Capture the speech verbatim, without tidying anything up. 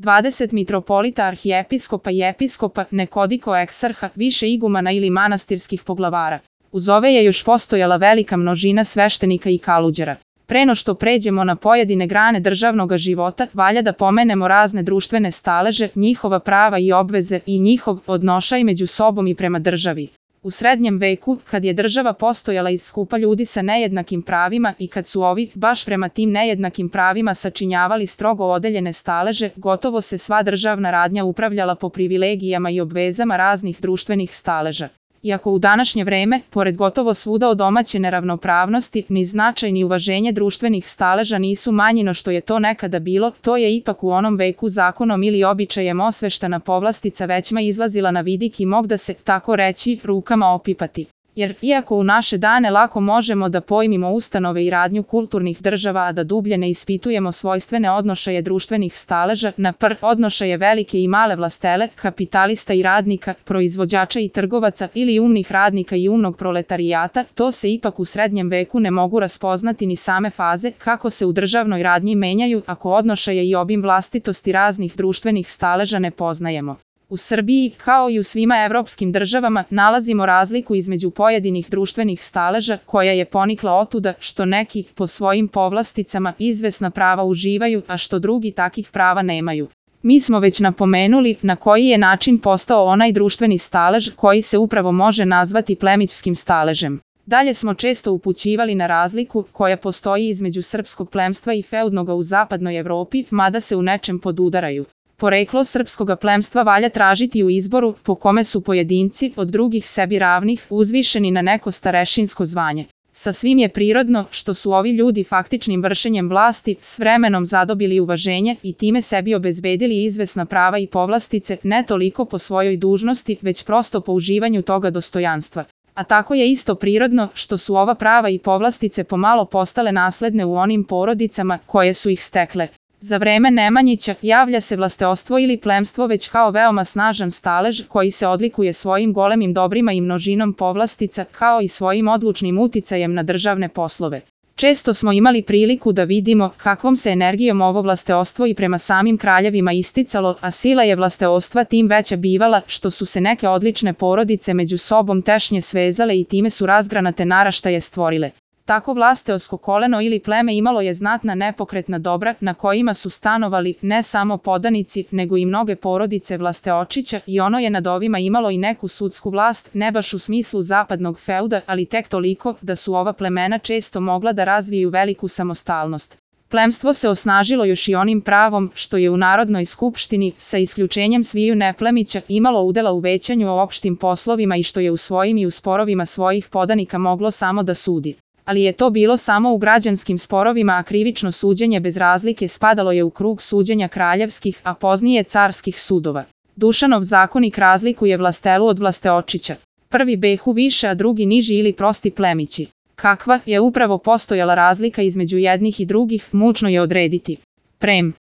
dvadeset mitropolita, arhijepiskopa i episkopa, nekoliko eksarha, više igumana ili manastirskih poglavara. Uz ove je još postojala velika množina sveštenika i kaluđera. Pre no što pređemo na pojedine grane državnog života, valja da pomenemo razne društvene staleže, njihova prava i obveze i njihov odnošaj među sobom i prema državi. U srednjem veku, kad je država postojala iz skupa ljudi sa nejednakim pravima i kad su ovi, baš prema tim nejednakim pravima sačinjavali strogo odeljene staleže, gotovo se sva državna radnja upravljala po privilegijama i obvezama raznih društvenih staleža. Iako u današnje vreme, pored gotovo svuda odomaćene ravnopravnosti, ni značaj ni uvaženje društvenih staleža nisu manji no što je to nekada bilo, to je ipak u onom veku zakonom ili običajem osveštana povlastica većma izlazila na vidik i mog da se, tako reći, rukama opipati. Jer, iako u naše dane lako možemo da pojmimo ustanove i radnju kulturnih država, a da dublje ne ispitujemo svojstvene odnošaje društvenih staleža, na prv odnošaje velike i male vlastele, kapitalista i radnika, proizvođača i trgovaca ili umnih radnika i umnog proletarijata, to se ipak u srednjem veku ne mogu raspoznati ni same faze kako se u državnoj radnji menjaju ako odnošaje i obim vlastitosti raznih društvenih staleža ne poznajemo. U Srbiji, kao i u svima evropskim državama, nalazimo razliku između pojedinih društvenih staleža koja je ponikla otuda što neki, po svojim povlasticama, izvesna prava uživaju, a što drugi takih prava nemaju. Mi smo već napomenuli na koji je način postao onaj društveni stalež koji se upravo može nazvati plemićskim staležem. Dalje smo često upućivali na razliku koja postoji između srpskog plemstva i feudnoga u zapadnoj Evropi, mada se u nečem podudaraju. Poreklo srpskoga plemstva valja tražiti u izboru po kome su pojedinci od drugih sebi ravnih uzvišeni na neko starešinsko zvanje. Sa svim je prirodno što su ovi ljudi faktičnim vršenjem vlasti s vremenom zadobili uvaženje i time sebi obezbedili izvesna prava i povlastice ne toliko po svojoj dužnosti već prosto po uživanju toga dostojanstva. A tako je isto prirodno što su ova prava i povlastice pomalo postale nasledne u onim porodicama koje su ih stekle. Za vreme Nemanjića javlja se vlasteostvo ili plemstvo već kao veoma snažan stalež koji se odlikuje svojim golemim dobrima i množinom povlastica kao i svojim odlučnim uticajem na državne poslove. Često smo imali priliku da vidimo kakvom se energijom ovo vlasteostvo i prema samim kraljevima isticalo, a sila je vlasteostva tim veća bivala što su se neke odlične porodice među sobom tešnje svezale i time su razgranate naraštaje stvorile. Tako vlasteosko koleno ili pleme imalo je znatna nepokretna dobra na kojima su stanovali ne samo podanici nego i mnoge porodice vlasteočića i ono je nad ovima imalo i neku sudsku vlast, ne baš u smislu zapadnog feuda, ali tek toliko da su ova plemena često mogla da razviju veliku samostalnost. Plemstvo se osnažilo još i onim pravom što je u Narodnoj skupštini, sa isključenjem sviju neplemića, imalo udela u većanju o opštim poslovima i što je u svojim i u sporovima svojih podanika moglo samo da sudi. Ali je to bilo samo u građanskim sporovima, a krivično suđenje bez razlike spadalo je u krug suđenja kraljevskih, a poznije carskih sudova. Dušanov zakonik razlikuje vlastelu od vlasteočića. Prvi behu više, a drugi niži ili prosti plemići. Kakva je upravo postojala razlika između jednih i drugih, mučno je odrediti. Prem.